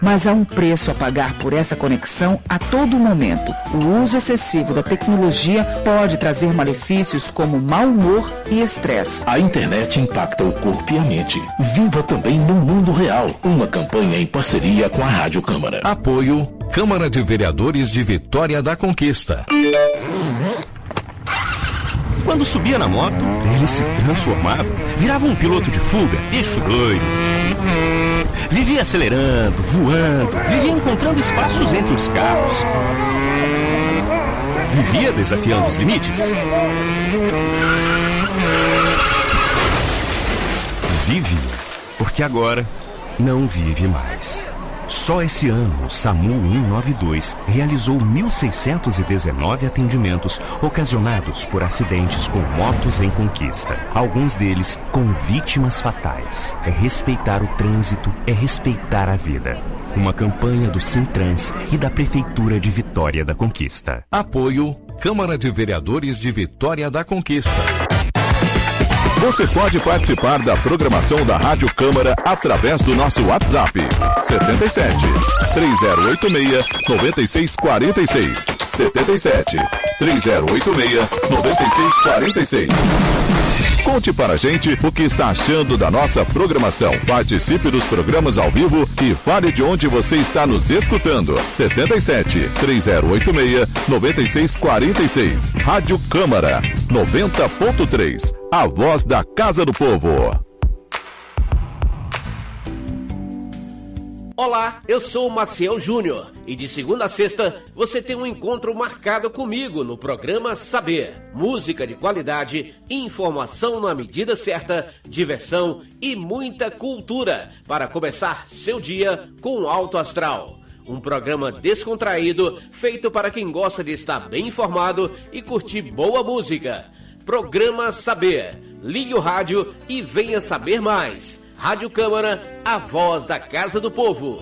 Mas há um preço a pagar por essa conexão a todo momento. O uso excessivo da tecnologia pode trazer malefícios como mau humor e estresse. A internet impacta o corpo e a mente. Viva também no mundo real. Uma campanha em parceria com a Rádio Câmara. Apoio Câmara de Vereadores de Vitória da Conquista. Quando subia na moto, ele se transformava, virava um piloto de fuga, bicho doido. Vivia acelerando, voando, vivia encontrando espaços entre os carros. Vivia desafiando os limites. Vive, porque agora não vive mais. Só esse ano, o SAMU 192 realizou 1.619 atendimentos ocasionados por acidentes com motos em conquista. Alguns deles com vítimas fatais. É respeitar o trânsito, é respeitar a vida. Uma campanha do Sintrans e da Prefeitura de Vitória da Conquista. Apoio Câmara de Vereadores de Vitória da Conquista. Você pode participar da programação da Rádio Câmara através do nosso WhatsApp 77 3086 9646 77 3086 9646. Conte para a gente o que está achando da nossa programação. Participe dos programas ao vivo e fale de onde você está nos escutando. 77 3086 9646. Rádio Câmara 90.3. A voz da Casa do Povo. Olá, eu sou o Maciel Júnior e de segunda a sexta você tem um encontro marcado comigo no programa Saber. Música de qualidade, informação na medida certa, diversão e muita cultura para começar seu dia com alto astral. Um programa descontraído feito para quem gosta de estar bem informado e curtir boa música. Programa Saber. Ligue o rádio e venha saber mais. Rádio Câmara, a voz da Casa do Povo.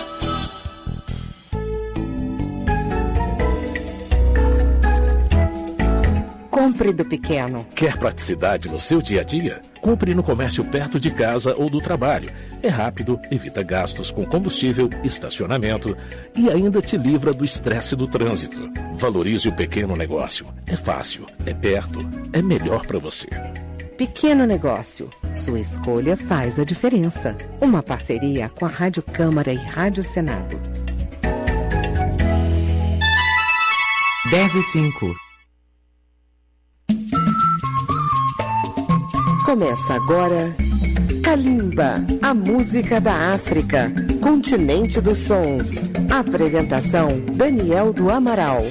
Compre do pequeno. Quer praticidade no seu dia a dia? Compre no comércio perto de casa ou do trabalho. É rápido, evita gastos com combustível, estacionamento e ainda te livra do estresse do trânsito. Valorize o pequeno negócio. É fácil, é perto, é melhor para você. Pequeno negócio. Sua escolha faz a diferença. Uma parceria com a Rádio Câmara e Rádio Senado. 10:05. Começa agora Kalimba, a música da África, continente dos sons. Apresentação Daniel do Amaral.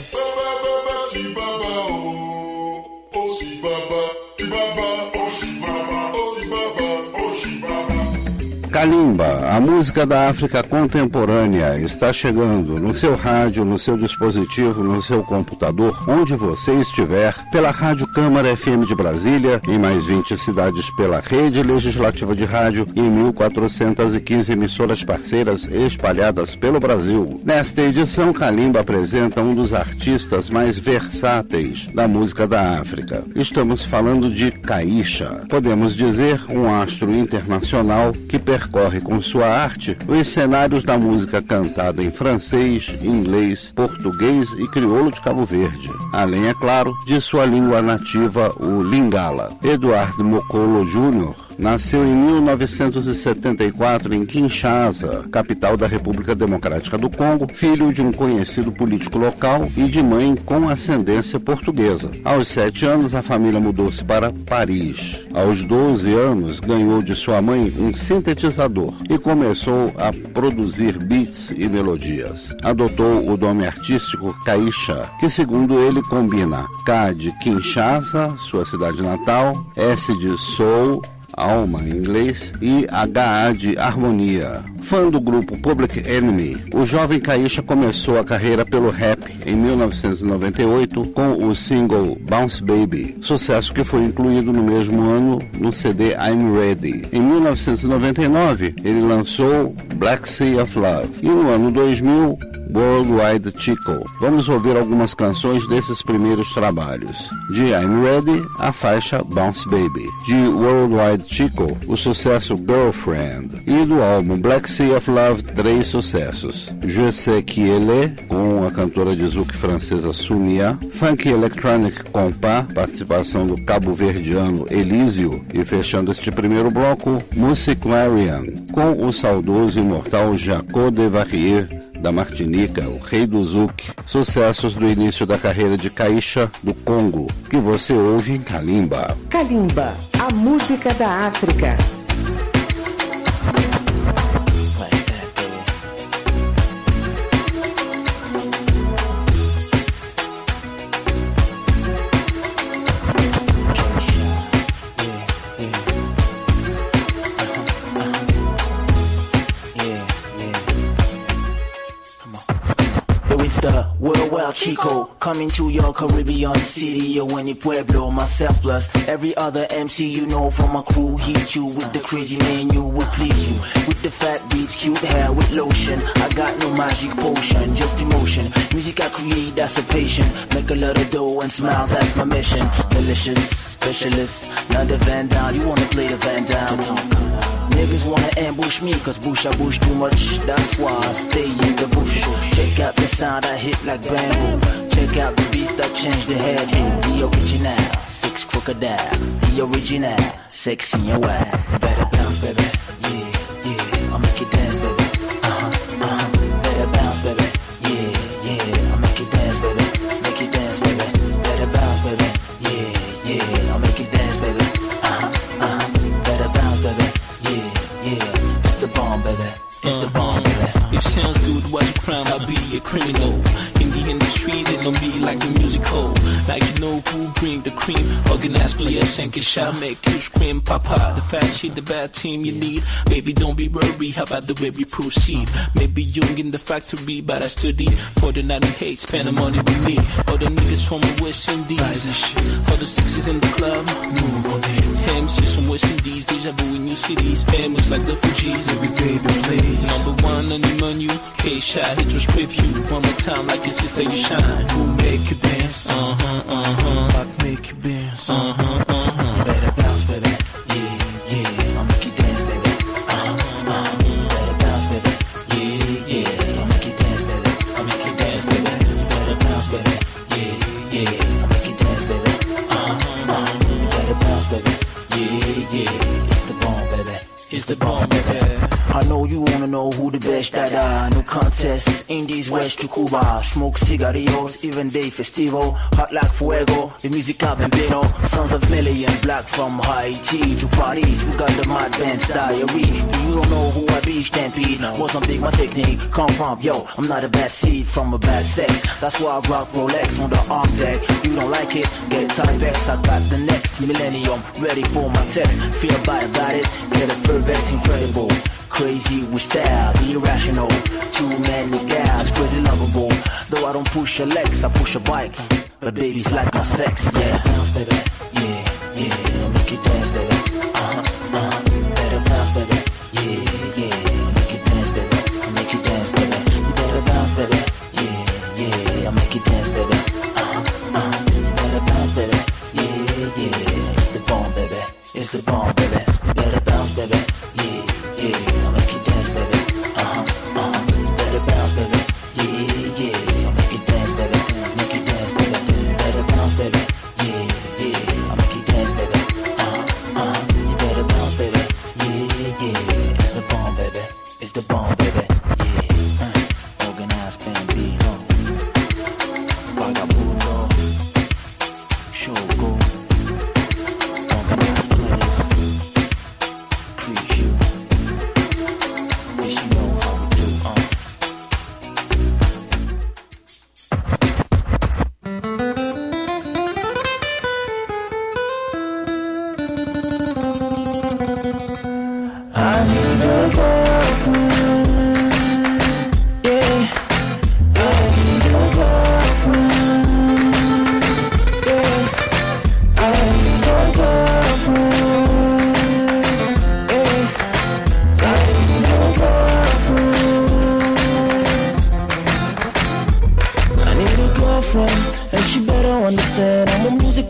Kalimba, a música da África contemporânea, está chegando no seu rádio, no seu dispositivo, no seu computador, onde você estiver, pela Rádio Câmara FM de Brasília, em mais 20 cidades pela Rede Legislativa de Rádio e 1.415 emissoras parceiras espalhadas pelo Brasil. Nesta edição, Kalimba apresenta um dos artistas mais versáteis da música da África. Estamos falando de Kaisha, podemos dizer um astro internacional que percorre com sua arte os cenários da música cantada em francês, inglês, português e crioulo de Cabo Verde, além, é claro, de sua língua nativa, o Lingala. Eduardo Mokolo Jr. nasceu em 1974 em Kinshasa, capital da República Democrática do Congo, filho de um conhecido político local e de mãe com ascendência portuguesa. Aos 7 anos, a família mudou-se para Paris. Aos 12 anos, ganhou de sua mãe um sintetizador e começou a produzir beats e melodias. Adotou o nome artístico Kaisha, que segundo ele combina K de Kinshasa, sua cidade natal, S de Soul, alma em inglês, e HA de harmonia. Fã do grupo Public Enemy, o jovem Kaisha começou a carreira pelo rap em 1998 com o single Bounce Baby, sucesso que foi incluído no mesmo ano no CD I'm Ready. Em 1999, ele lançou Black Sea of Love e no ano 2000 Worldwide Chico. Vamos ouvir algumas canções desses primeiros trabalhos. De I'm Ready, a faixa Bounce Baby. De Worldwide Chico, o sucesso Girlfriend. E do álbum Black Sea of Love, 3 sucessos. Je sais qui elle est, com a cantora de zouk francesa Soumia. Funk Electronic Compas, participação do cabo-verdiano Elísio. E fechando este primeiro bloco, Musiclarian, com o saudoso e imortal Jaco Devarrier, da Martinica, o rei do zouk. Sucessos do início da carreira de Caixa, do Congo, que você ouve em Kalimba. Kalimba, a música da África. Chico, coming to your Caribbean city, yo, in your Pueblo, myself plus every other MC you know from my crew. Hit you with the crazy menu, will please you with the fat beats, cute hair with lotion. I got no magic potion, just emotion. Music I create, that's a patient. Make a lot of dough and smile, that's my mission. Delicious, specialist, not the Van Down. You wanna play the Van Down? Niggas wanna ambush me, cause bush I bush too much. That's why I stay in the bush. Check out the sound I hit like bamboo. Check out the beats that change the hairdo. The original, 6 crocodile. The original, sexy and wild. Better bounce, baby. Yeah, yeah. I'll make you dance, baby. Better bounce, baby. Yeah, yeah. I'll make you dance, baby. Make you dance, baby. Better bounce, baby. Yeah, yeah. I'll make you dance, baby. Better bounce, baby. Yeah, it's the bomb, baby. It's the bomb, baby. If sounds good, why's your crime? I'll be a criminal. In the industry, they know me like the musical. Like you know who bring the cream. Organized players, sink a shot, make you scream, papa. The fat shit, the bad team you need. Baby, don't be worried, how about the way we proceed? Maybe young in the factory, but I study. For the 98, spend the money with me. All the niggas from the West Indies. For the 60s in the club, move on it. MCs from West Indies, deja vu in new cities. Famous like the Fugees, every baby please. Number one on the menu, K-Shot, hit your preview. One more time like your sister, you shine. Who make you dance? Like make you dance. Better bounce, baby. Yeah, yeah. I'll make you dance, baby. Better bounce, baby. Yeah, yeah. I'll make you dance, baby. I'll make you dance, baby. Better bounce, baby. Yeah, yeah. I'll make you dance, baby. Better bounce, baby. Yeah, yeah. It's the bomb, baby. It's the bomb, baby. I know you wanna know who the best that are. No contest, Indies, West to Cuba. Smoke cigarillos, even day festival. Hot like fuego, the music I've been better. Sons of millions, black from Haiti to Paris. We got the mad band's diary. You don't know who I be, Stampede. Wasn't big, my technique come from, yo, I'm not a bad seed from a bad sex. That's why I rock Rolex on the arm deck. You don't like it, get Typex. I got the next millennium, ready for my text. Feel bad about it, get a fur vex, incredible. Crazy with style, the irrational. Too many guys, crazy lovable. Though I don't push a Lex, I push a bike. But baby's like my sex, yeah. Bounce, baby, yeah, yeah. I'll make you dance, baby. Better bounce, baby, yeah, yeah. I'll make you dance, baby. I'll make you dance, baby. You better bounce, baby, yeah, yeah. I'll make you dance, baby. You better bounce, baby, yeah, yeah. It's the bomb, baby. It's the bomb, baby. You better bounce, baby, yeah, yeah. I'll make you dance, baby. Better bounce, baby. Yeah, yeah. I'll make you dance, baby. Make you dance, baby. Better bounce, baby. Yeah, yeah. I'll make you dance, baby. You better bounce, baby. Yeah, yeah. It's the bomb, baby. It's the bomb, baby. Yeah. Organized Bambino.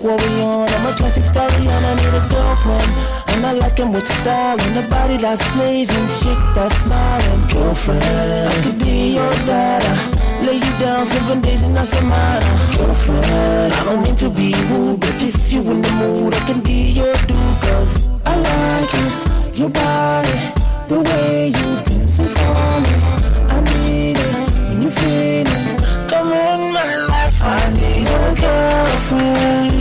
warrior. I'm a classic stallion, I need a girlfriend. And I like him with style and a body that's blazing, chick that's smiling. Girlfriend, I could be your daughter, lay you down 7 days in a semana. Girlfriend, I don't mean to be rude, but if you in the mood, I can be your dude. Cause I like it, your body, the way you dancing for me. I need it, when you feel it, come in my life. I need a girlfriend.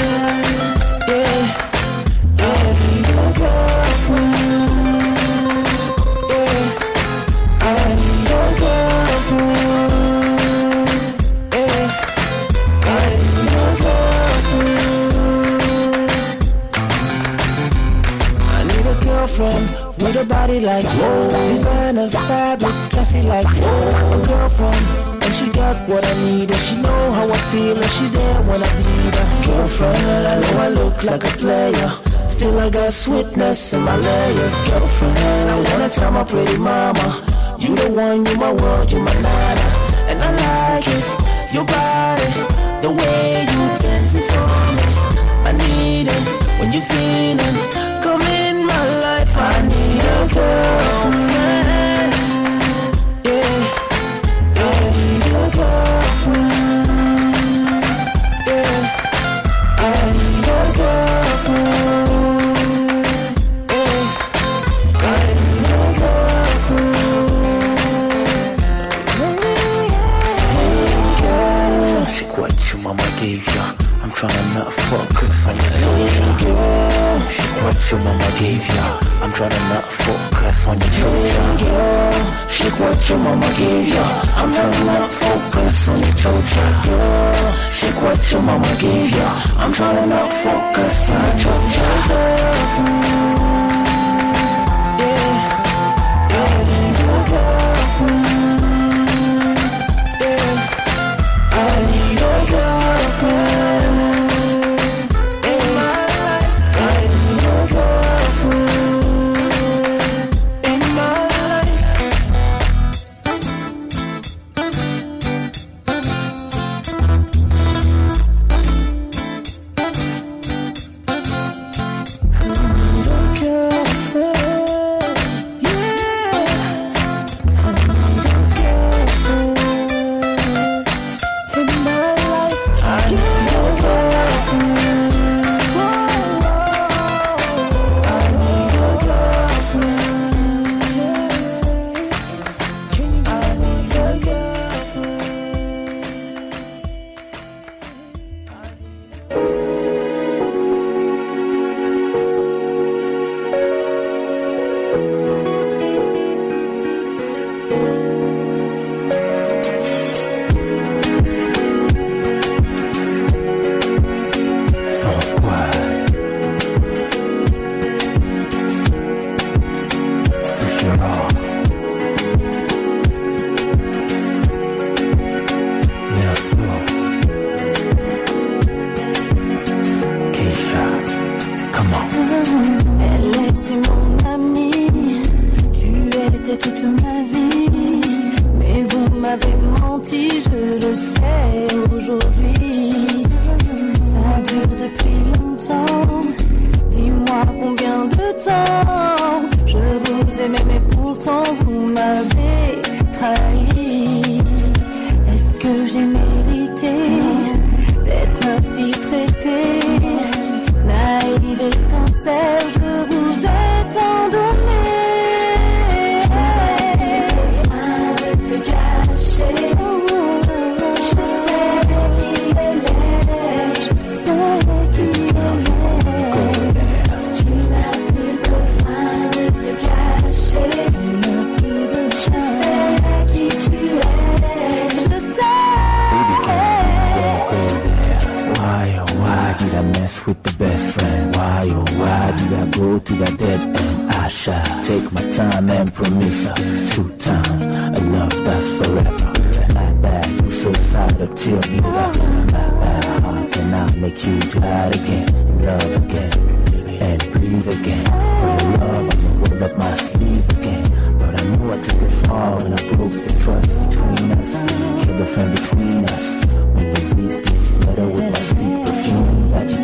With a body like whoa, designer fabric, classy like whoa. A girlfriend, and she got what I need, and she know how I feel, and she there when I need her. Girlfriend, I know I look like a player, still I got sweetness in my layers. Girlfriend, I wanna tell my pretty mama, you the one, you my world, you my nana. And I like it, your body, the way you dancing for me. I need it, when you feeling, come in my life. I need a girlfriend. Yeah, I need a girlfriend. Yeah, I need a girlfriend. Yeah, I need a girlfriend. Hey girl, shake what your mama gave ya. I'm tryna not focus on your girl. Shake what your mama gave ya. I'm tryna not focus on your Trojan girl. Shake what your mama gave ya. I'm tryna not focus on your Trojan girl. Shake what your mama gave ya. I'm tryna not focus on your Trojan girl. Yeah, your girlfriend. Yeah, I need a girlfriend. In my life, I need a girlfriend. Between us, when you read this letter with my sweet perfume that you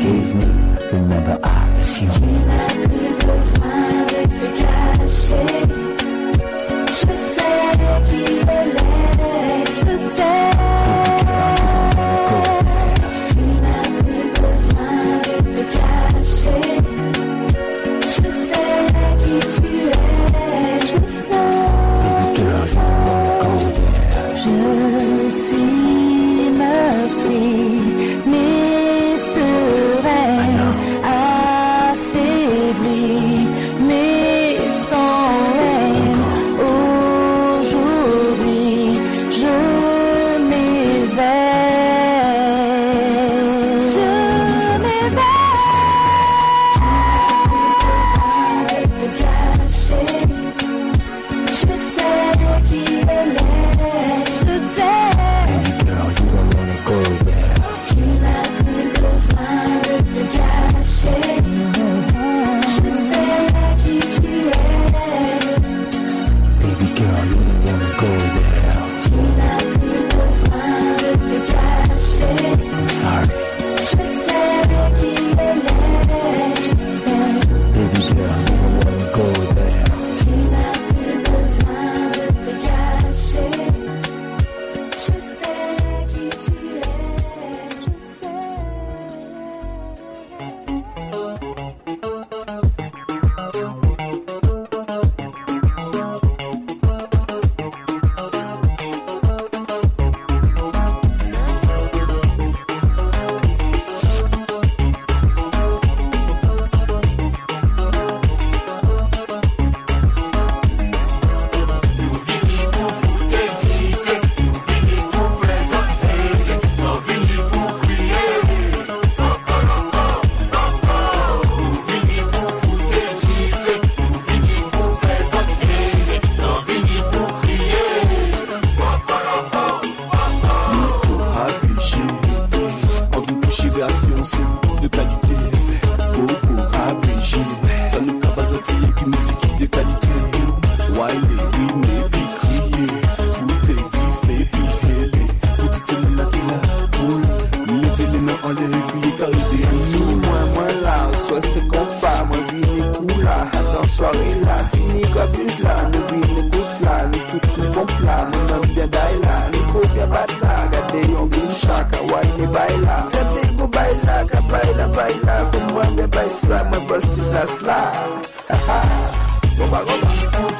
baila. Que digo baila, que baila, baila. Vou mueve, vai slide, mueve slide, slide. Goba, goba.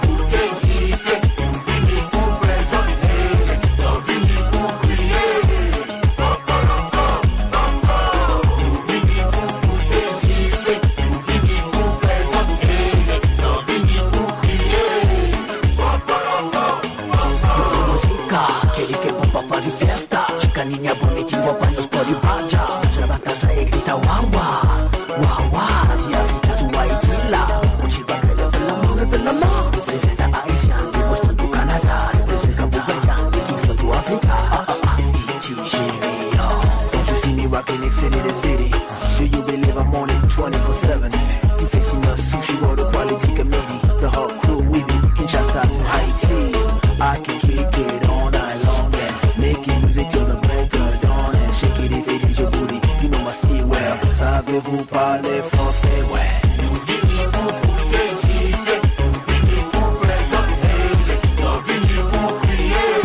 Faz festa, chicaninha bonitinha, apanha pode baja. Levanta sai e grita wawa, wawa. E a vida do Haiti lá, o chiba grelha pela mão. Representa a Haitian, depois tanto Canadá. Representa Campo Verde, Kingston to Africa. Nigeria. Don't you see me rocking it city to city? Do you believe I'm on it 24/7? You facing us, sushi roll the quality committee. The whole crew with me, Kinshasa to Haiti. I can kick it all night long. Making music till the break of dawn and shake it if it is your booty. You know my style well. Savez-vous parler français? Ouais. Nous venons pour foutre gifler, nous venons pour présenter, nous venons pour crier.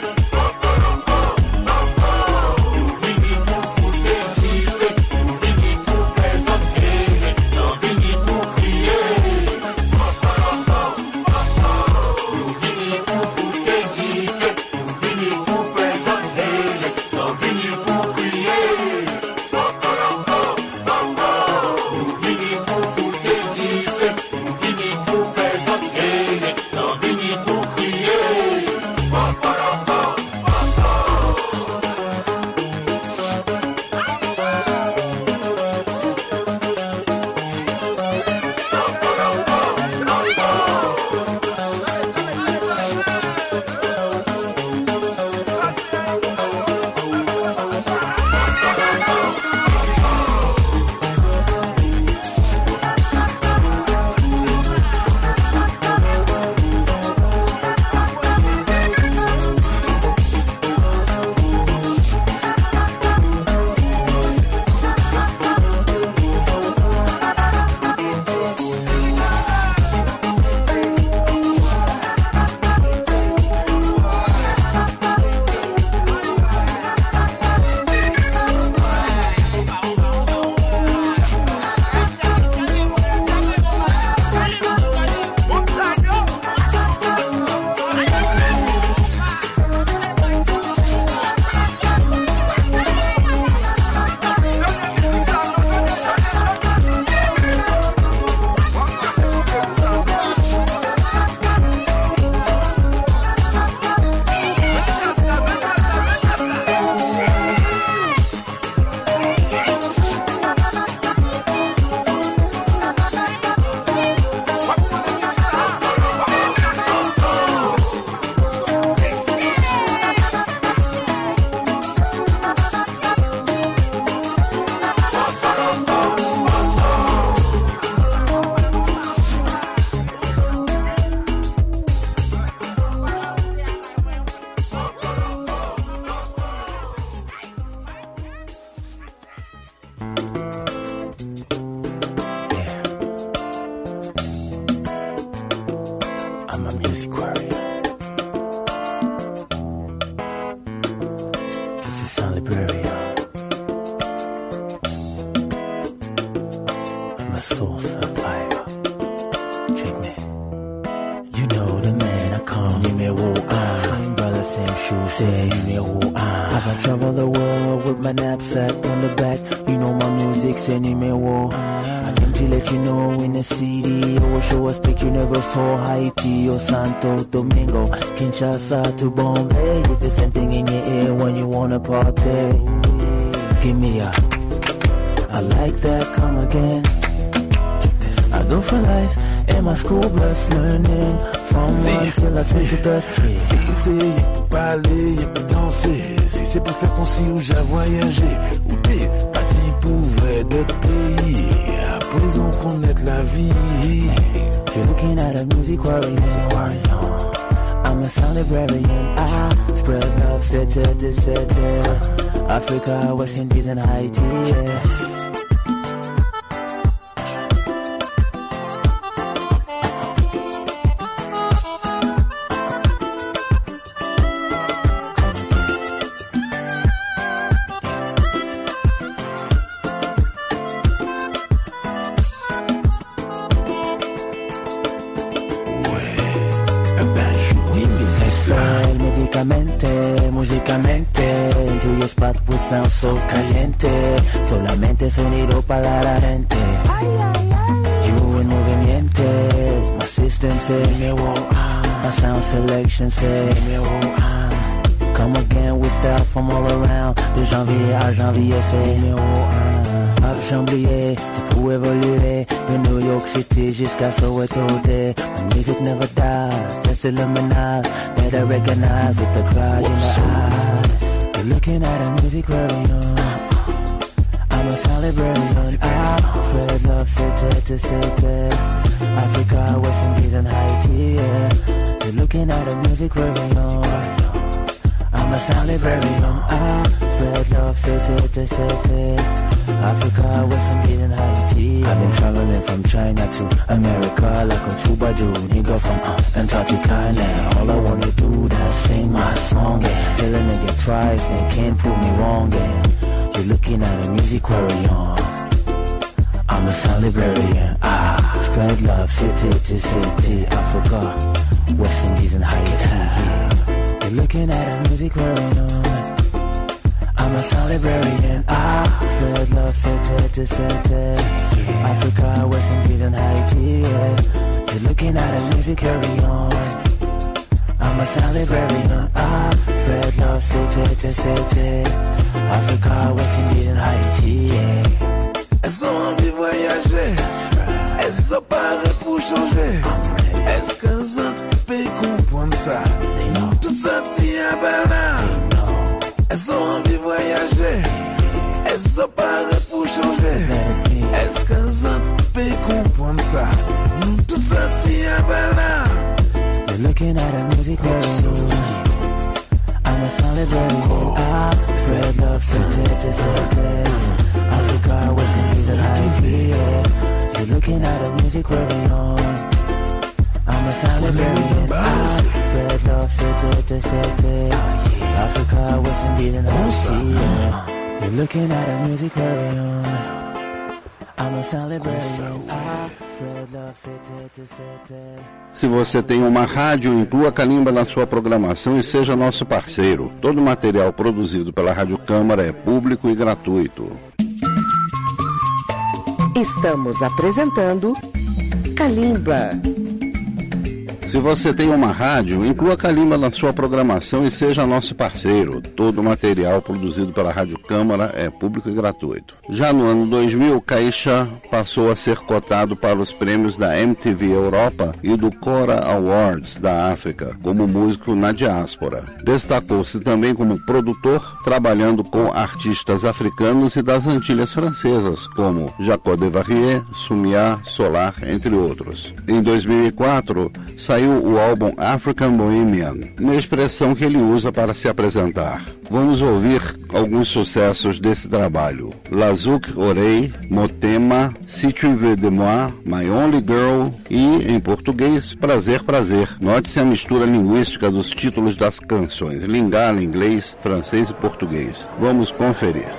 Nous venons pour foutre gifler, nous venons pour présenter, nous venons pour crier. Nous venons pour foutre gifler, nous venons pour Santo Domingo, Kinshasa to Bombay. It's the same thing in your ear when you wanna party. Give me a, I like that, come again. I go for life, and my school bus learning from one till I turn to dust. Si c'est pour parler, y'a pour danser. Si c'est pour faire concis ou j'ai voyagé, ou t'es parti pour vrai d'autres pays. À présent connaître la vie. If you're looking at a music quarry, I'm a sound librarian. I spread love, city to city. Africa, West Indies and Haiti, yes. mente, musicalmente. Into your spot we sound so caliente. Solamente sonido para la gente. You en movimiento. My system say me won't. My sound selection say me won't. Come again with style from all around. De janvier à janvier c'est me won't. Pas de chamblier, c'est pour évoluer. De New York City jusqu'à Soweto Day. The music never dies, just illuminate. Better recognize with the cry in the eye. You're looking at a music radio. I'm a celebration. I spread love city to city. Africa, West Indies and Haiti, yeah. You're looking at a music radio. I'm a celebration. I spread love city to city. Africa, West Indies and Haiti. I've been traveling from China to America like a troubadour. Nigga from Antarctica. Now all I wanna do is sing my song. Yeah. Till a nigga tries, they can't prove me wrong. Yeah. You're looking at a music aquarium. I'm a celebrarian. Spread love city to city. Africa, West Indies and Haiti. You're looking at a music aquarium. I'm a celebrarian. Spread love city to city. Africa, West Indies and Haiti. You're looking at a music aquarium. I'm a celebrarian. Spread love city to city. Africa, West Indies and Haiti. Elles ont envie de voyager. Elles ont parlé pour changer. Est-ce qu'elles ont pu comprendre ça? Tout ça tient à Bernard. Elles ont envie de voyager. Elles ont parlé pour changer. Est-ce qu'elles ont pu comprendre ça? Tout ça tient à Bernard. You're looking at a music video. I'm a celebrity. Spread love city to city. Africa, West Indies and Haiti. You're looking at a music video. I'm a celebrity. Spread love city to city. Africa, West Indies and Haiti. You're looking at a music video. I'm a celebrity. Spread love city to city. Se você tem uma rádio, inclua Kalimba na sua programação e seja nosso parceiro. Todo material produzido pela Rádio Câmara é público e gratuito. Estamos apresentando Kalimba. Se você tem uma rádio, inclua Kalimba na sua programação e seja nosso parceiro. Todo o material produzido pela Rádio Câmara é público e gratuito. Já no ano 2000, Caixa passou a ser cotado para os prêmios da MTV Europa e do Cora Awards da África, como músico na diáspora. Destacou-se também como produtor, trabalhando com artistas africanos e das Antilhas Francesas, como Jacó Devarrier, Sumia, Solar, entre outros. Em 2004, saiu o álbum African Bohemian, uma expressão que ele usa para se apresentar. Vamos ouvir alguns sucessos desse trabalho. Lazouk Orei, Motema, Si Tu Veux de Moi, My Only Girl e, em português, Prazer, Prazer. Note-se a mistura linguística dos títulos das canções, Lingala, inglês, francês e português. Vamos conferir.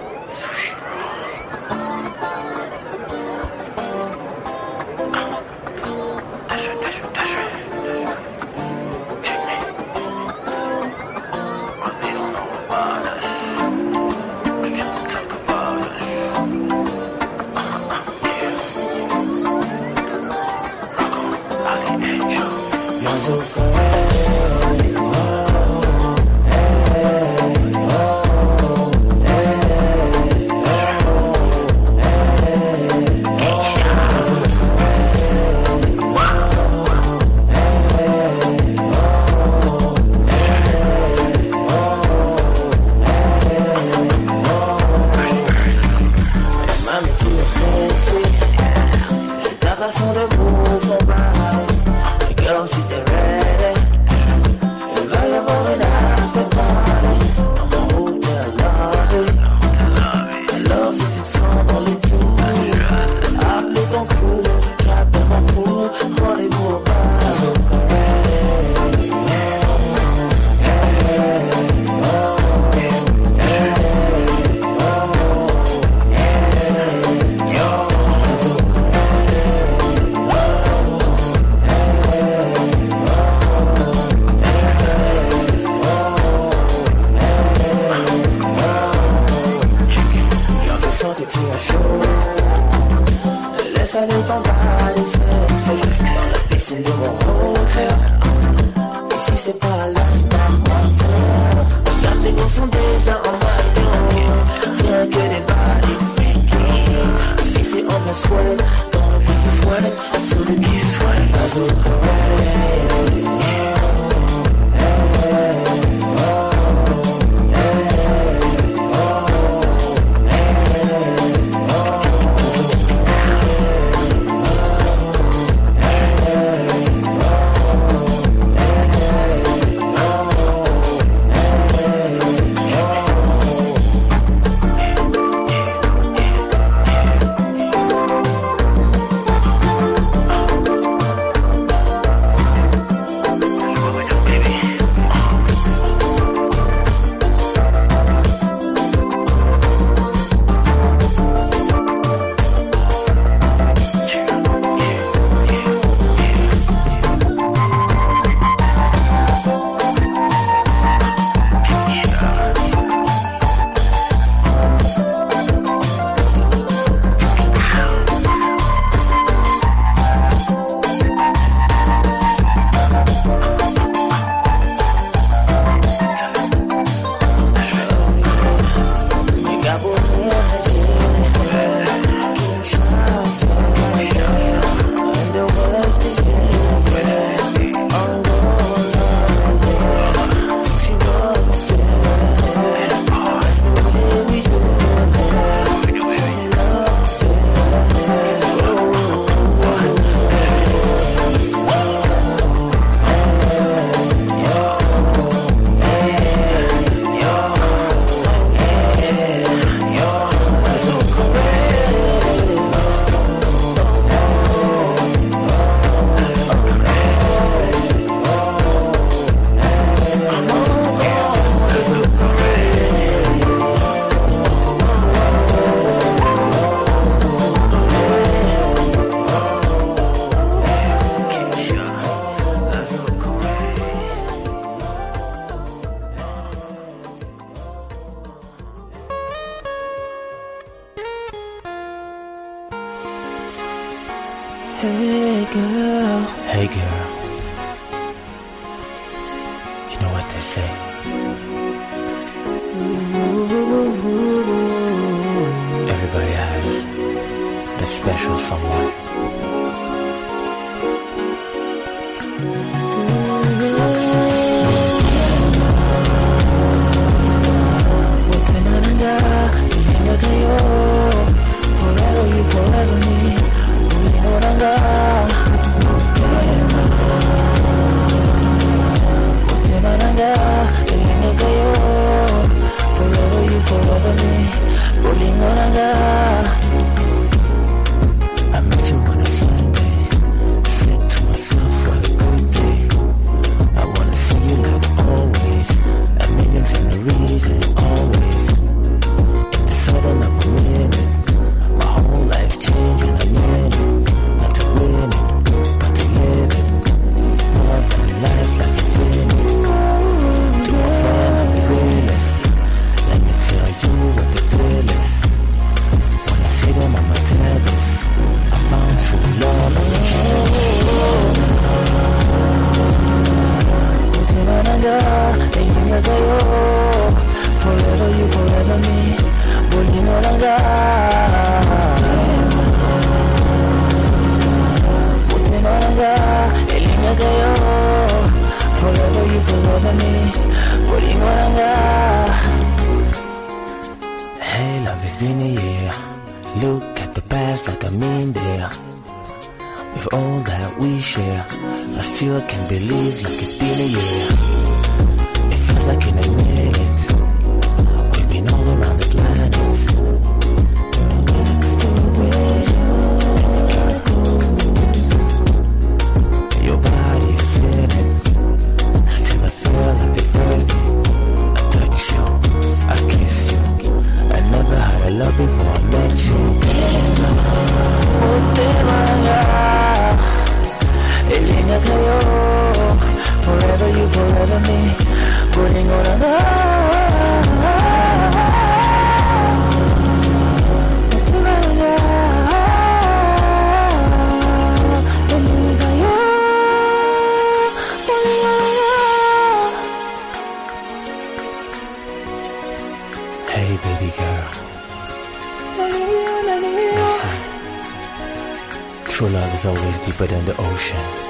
Hey girl, hey girl. You know what they say? Everybody has that special someone. Forever you, forever me. Ulinoranga. Kutemaranga. Elinekayo. Forever you, forever me. Ulinoranga. I met you on a Sunday. Said to myself, what a good day. I wanna see you like always. A million's in the reason, always. In the sudden of a minute. My whole life changed in a minute. Not to win it, but to live it. More than life like infinite. To my friends, I'm the realest. Let me tell you what the deal is. When I see them, I'ma tell this. I found true love in the forever you, forever me. Bulinoranga. Kutemaranga. Elinekayo. Forever you, forever me. Bulinoranga. Hey, love, it's been a year. Look at the past like I'm in there. With all that we share, I still can't believe like it's been a year. It feels like in a minute. We've been all around the planet. Your body is in it. Still I feel like the first day I touch you, I kiss you. I never had a love before I met you. Forever you, forever me. Bulinoranga. Hey baby girl. Listen. True love is always deeper than the ocean.